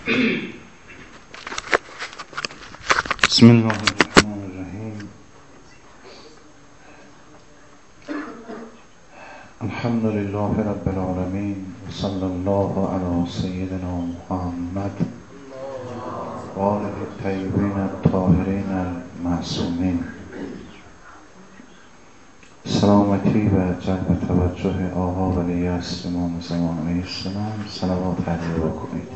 بسم الله الرحمن الرحیم. الحمد لله رب العالمین و صلی الله علی سیدنا محمد و آله الطیبین الطاهرین المعصومین. سلامتی و جلب توجه آقا ولیعصر امام زمان علیه السلام صلوات علیه بکنید.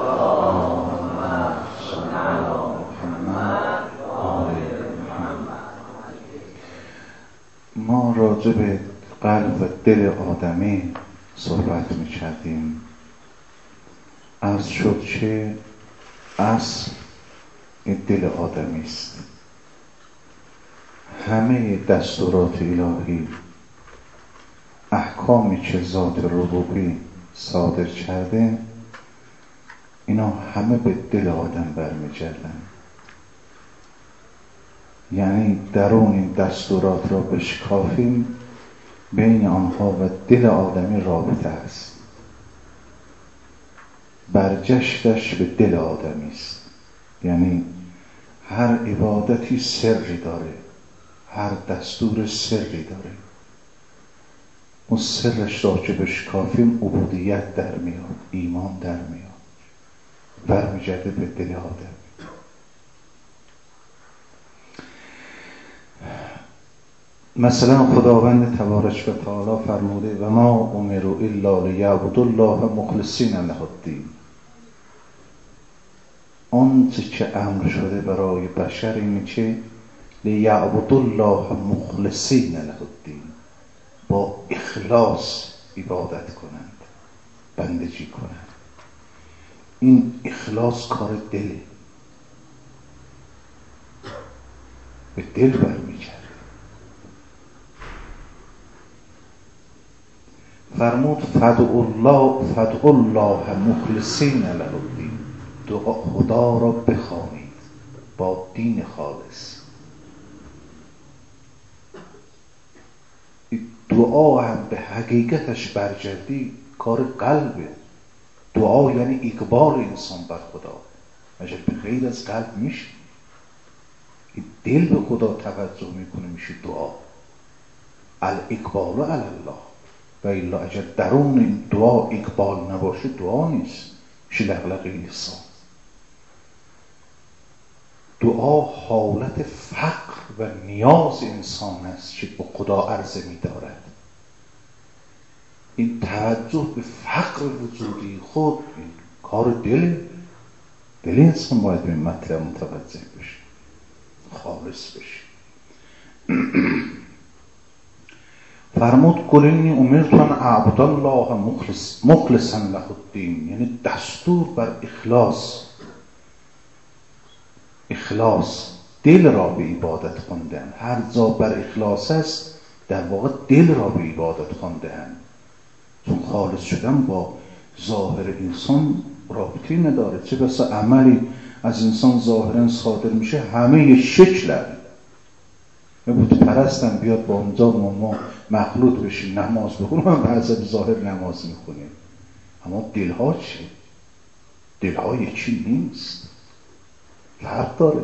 ما راجع به قلب و دل آدمی صحبت می کردیم. عرض شد که اصل این دل آدمی است. همه دستورات الهی، احکامی که ذات ربوبی صادر کرده، اینا همه به دل آدم برمیگردن. یعنی درون این دستورات را بشکافیم، بین آنها و دل آدمی رابطه است. برجشتش به دل آدمی است. یعنی هر عبادتی سری داره، هر دستور سری داره. اون سرش را که بشکافیم عبودیت در میاد، ایمان در میاد، برمیگرده به دل آدم. مثلا خداوند تبارک و تعالی فرموده و ما امروا الا لیعبدوا الله مخلصین له الدین. آنچه که امر شده برای بشر اینه که لیعبدوا الله مخلصین له الدین، با اخلاص عبادت کنند، بندگی کنند. این اخلاص کار دله، به دل برمیگرده. فرمود فدعوا الله مخلصین له الدین، خدا را بخوانید با دین خالص. دعا هم به حقیقتش برگردی کار قلبه. دعا یعنی اقبال انسان بر خدا. اگر به غیر از قلب میشه، این دل به خدا توجه میکنه، میشه دعا. الاقبال علی الله. و الا اگر درون این دعا اقبال نباشه، دعا نیست، میشه لغلقه لسان. دعا حالت فقر و نیاز انسان است که به خدا عرضه می‌دارد. این توجه به فقر وجودی خود این کار دل انسان باید به مطلب متوجه بشه، خالص بشه. فرمود قل انی امرت ان اعبد الله مخلصا له الدین، یعنی دستور بر اخلاص دل را به عبادت خواندن. هر جا بر اخلاص است در واقع دل را به عبادت خواندن، چون خالص شدن با ظاهر انسان رابطی نداره. چه بسا عملی از انسان ظاهرا صادر میشه همه یه شکلن. بود پرستم بیاد با اونجا ما مخلوط بشیم نماز بخونیم، هم به حسب ظاهر نماز میخونیم، اما دلها چی؟ دلها یکی نیست، فرق داره.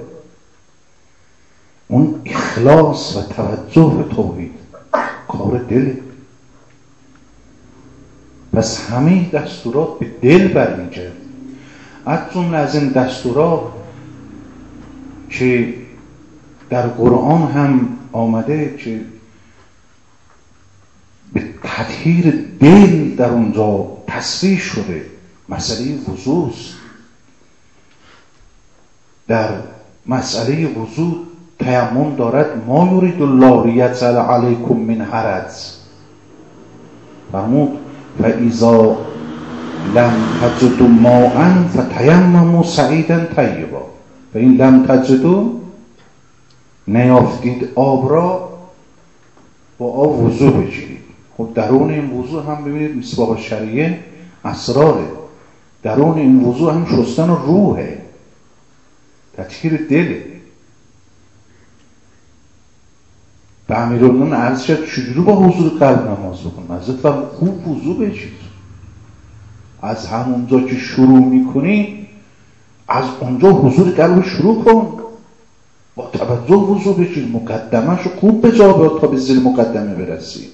اون اخلاص و توجه به توحید کار دله. پس همه دستورات به دل برمیگرد. از جمله از این دستورات که در قرآن هم آمده که به تطهیر دل در اونجا تصریح شده، مسئله وضو. در مسئله وضو تیمم دارد ما یرید الله لیجعل علیکم من حرج. فرمود فاذا لم تجدوا ماء فتیمموا صعیدا طیبا فان لم تجدوا، نیافتید آب را با آب وضو بگیرید. خب درون این وضو هم ببینید مصباح شریعه اسراره. درون این وضو هم شستن روحه، تطهیر دله. به امیرالمومنین عرض شد چجوری با حضور قلب نماز بکنم؟ حضرت فرمود خوب وضو بگیر. از همونجا که شروع میکنی از اونجا حضور قلب شروع کن، با توجه وضو بشین، مقدمه‌ش رو خوب به جا بیار تا به زیر مقدمه برسی.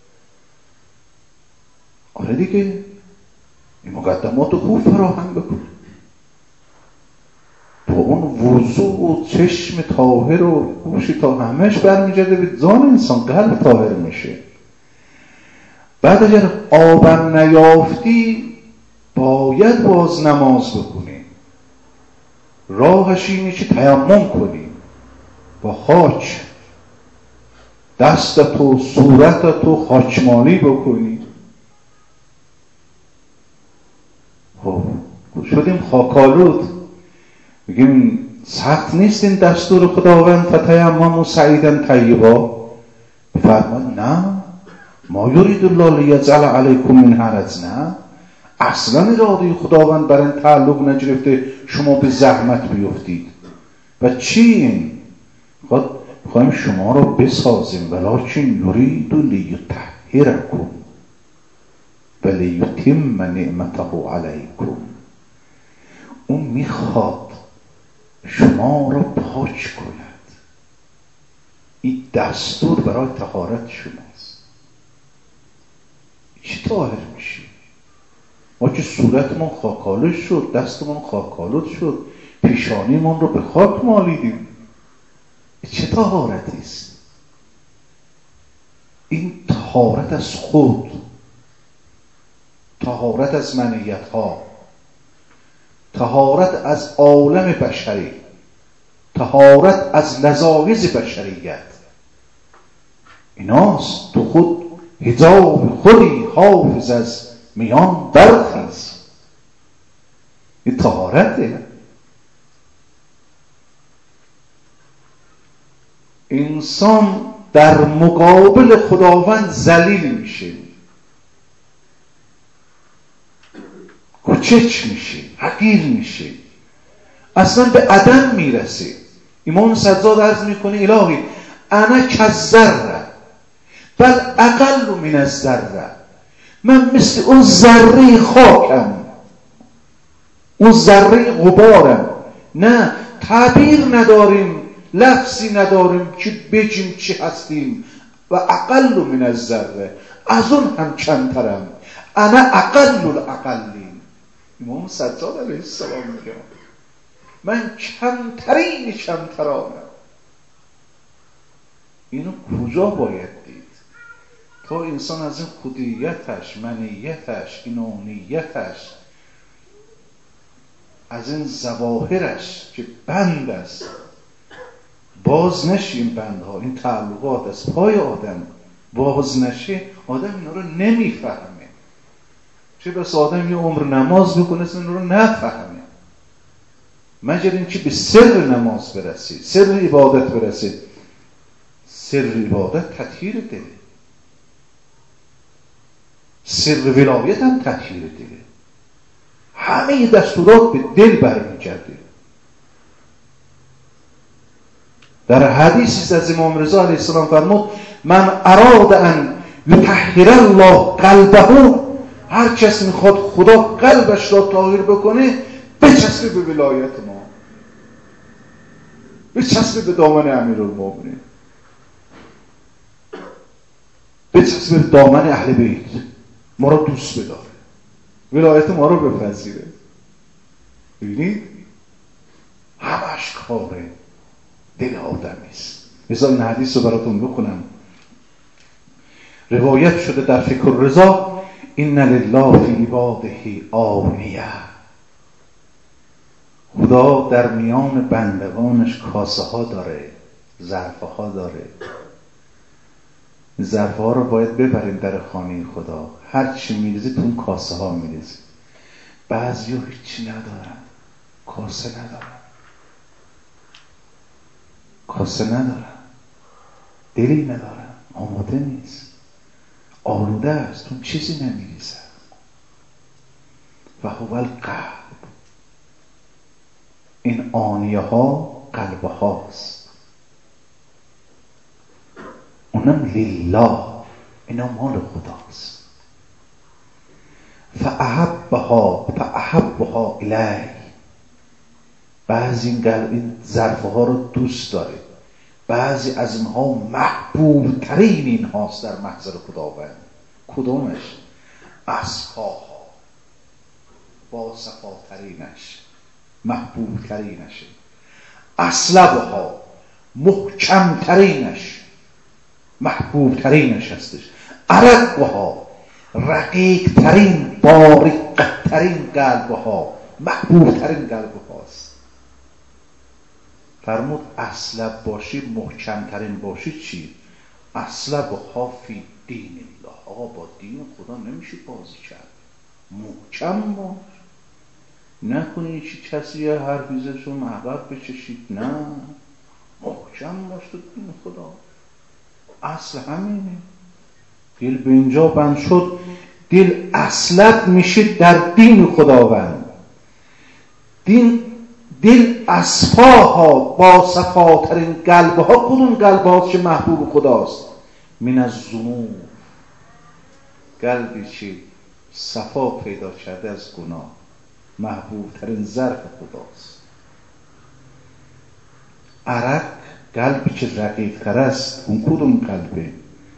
آره دیگه، این مقدمات رو خوب فراهم بکن. با اون وضو و چشم طاهر و گوش تا همش برمیگرده به جان انسان، قلب طاهر میشه. بعد اگر آبم نیافتی باید باز نماز بکنی. راهش اینه که تیمم کنی، با خاک دستت و صورتت و خاکمالی بکنی. خب شدیم خاکالود، میگیم سخت نیست این دستور خداوند فتیمموا صعیدا طیبا؟ بفرماد نه، ما یرید الله لیجعل علیکم من حرج. نه، اصلا اراده خداوند بر این تعلق نگرفته شما به زحمت بیفتید. و چی این؟ خواهیم شما رو بسازیم، ولکن یرید لیطهرکم و لیتم نعمته علیکم. اون میخواد شما رو پاک کند. این دستور برای طهارت شماست. چی طاهر میشی؟ ما که صورتمون خاکالود شد، دستمون خاکالود شد، پیشانیمون رو به خاک مالیدیم. چه طهارتی است؟ این طهارت از خود، طهارت از منیت ها، طهارت از عالم بشری، طهارت از نزاعز بشریت، ایناست. تو خود حجاب خودی حافظ از میان برخیز. این طهارته. انسان در مقابل خداوند ذلیل میشه، کوچک میشه، حقیر میشه، اصلا به عدم میرسه. امام سجاد عرض میکنه الهی انا کالذره بل اقل من الذره، من مثل اون ذره خاکم، اون ذره غبارم. نه، تعبیر نداریم، لفظی نداریم که بگیم چی هستیم. و اقل من الذره، از اون هم کمترم. انا اقل الاقلین. امام سجاد علیه السلام میگه من کمترین کمترانم. اینو کجا باید دید؟ تا انسان از این خودیتش، منیتش، اینانیتش، از این ظواهرش که بند است باز نشه. این بندها، این تعلقات از پای آدم باز نشه، آدم اینا رو نمیفهمه. چه بس آدم یه عمر نماز بکنه اصلا اینا رو نفهمه، مگر اینکه به سر نماز برسه، سر عبادت برسه. سر عبادت تطهیر دله، سر ولایت هم تطهیر دله. همه دستورات به دل برمیگرده. در حدیثی از امام رضا علیه السلام فرمود من اراد ان یطهر الله قلبه، هر کس میخواد خدا قلبش را طاهر بکنه بچسبه به ولایت ما، بچسبه به دامن امیرالمومنین، بچسبه به دامن اهل بیت، ما را دوست بداره، ولایت ما رو بپذیره. ببینید همش کاره دل آدمی است. مثلا این حدیث رو براتون بخونم. روایت شده در فکر الرضا ان لله فی عباده آنیه، خدا در میان بندگانش کاسه ها داره، ظرف ها داره. ظرف ها رو باید ببرین در خانه خدا، هر چی میریزی تو اون کاسه ها میریزی. بعضی ها هیچی ندارن، کاسه ندارن، کاسه ندارن، دلی ندارن، آماده نیست، آلوده است، اون چیزی نمیریزه. و هو القلب، این آنیه ها قلب هاست، اونم لله، اینا مال خداست. فاحبها الیه، بعضی این ظرفه ها رو دوست داره، بعضی از اینها محبوب ترین این هاست در محضر خداوند. کدومش؟ اصفاها، با صفاترینش، محبوب ترینشه. اصلبها، محکم ترینش، محبوب ترینش هستش. ارقها، رقیق ترین، باریق ترین قلبها، محبوب ترین قلب هاست. فرمود اصلب باشی، محکم ترین باشی. چی؟ اصلبها فی دین الله. آقا با دین خدا نمیشه بازی کرد. محکم باش، نکنی چی کسی یه حرفی زدشون عقب بچشید. نه، محکم باش تو دین خدا. اصل همینه. دل به اینجا بند شد، دل اصلت میشه در دین خداوند. دل اصفاها، با صفاترین قلبها. کدوم قلبها که محبوب خداست؟ من از ذنوب، قلبی که صفا پیدا کرده از گناه، محبوب ترین ظرف خداست. عرق، قلبی که رقیق تر است. اون کدوم قلبه؟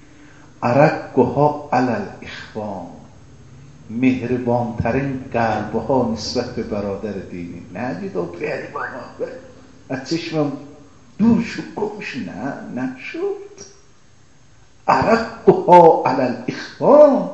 ارقها علی الاخوان، مهربان ترین قلبها نسبت به برادر دینی. ندید و پیری بابا از چشمم دور شد، گمش. نه نشد. ارقها علی الاخوان.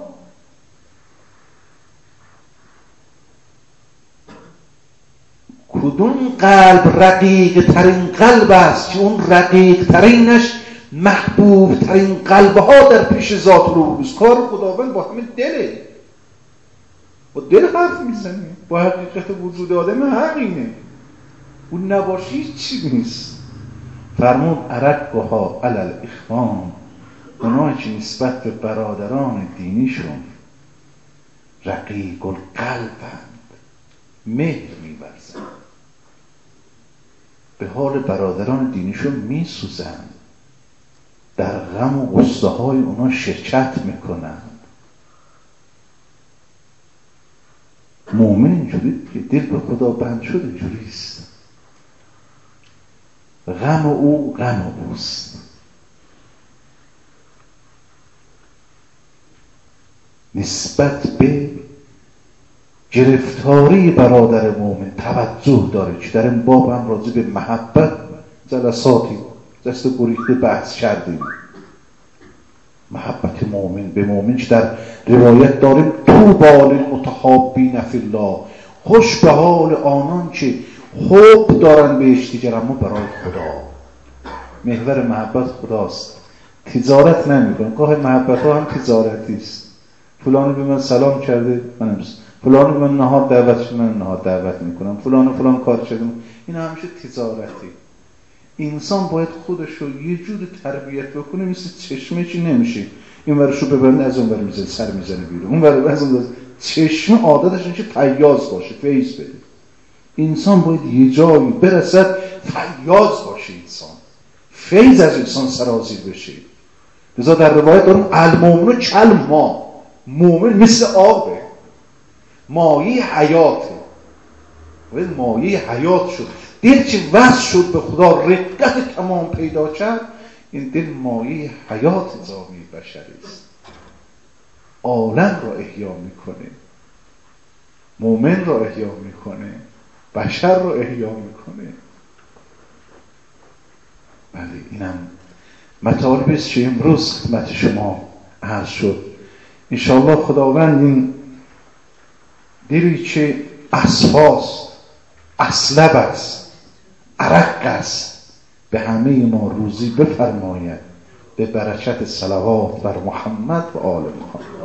کدوم قلب رقیق ترین قلب است که اون رقیق ترینش محبوب ترین قلبها در پیش ذات روز. کار خداوند با همین دله، با دل حرف میزنه، با حقیقت وجود آدم حقینه. اون نباشی چی نیست. فرمود ارقها علی الاخوان، اونایی که نسبت به برادران دینیشون رقیق القلبند، مهر می‌ورزند، به حال برادران دینیشون میسوزند، در غم و غصه های اونا شرکت میکنند. مومن اینجوری که دل به خدا بند شد اینجوریست. غم او غم اوست. نسبت به گرفتاری برادر مومن توجه داره. که در این باب هم راجع به محبت جلساتی دست گریخته بحث کردیم. محبت مومن به مومن که در روایت داریم طوبی للمتحابین فی الله، خوش به حال آنان که حب دارن به یکدیگر اما برای خدا. محور محبت خداست، تجارت نمی‌کنه. گاه محبت ها هم تجارتی است. فلانی به من سلام کرده، منم فلانی به من نهار دعوت شده، من نهار دعوت میکنم. فلان کار شده، این همیشه تجارتی. انسان باید خودش رو یه جور تربیت بکنه، مثل چشمه چی نمیشه این ورشو ببرن از اون ور میزنه، سر میزنه بیرون، اون ور از اون. چشمه عادتش اینه که فیاض باشه، فیض بده. انسان باید یه جایی برسد فیاض باشه، انسان فیض از انسان سرازیر بشه. لذا در روایت دارم المؤمن کالماء، مومن مثل آبه، مایه حیاته. باید مایه حیات شد. دل که وصل شد به خدا، رقت تمام پیدا کرد، این دل مایه حیات جامعه بشری است. عالم را احیا میکنه، مومن را احیا میکنه، بشر را احیا میکنه. بله، اینم مطالبی است که امروز خدمت شما عرض شد. انشاءالله خداوند این دلی که اصفاست، اصلب است، عرق است، به همه ما روزی بفرماید به برکت صلوات بر محمد و آل محمد.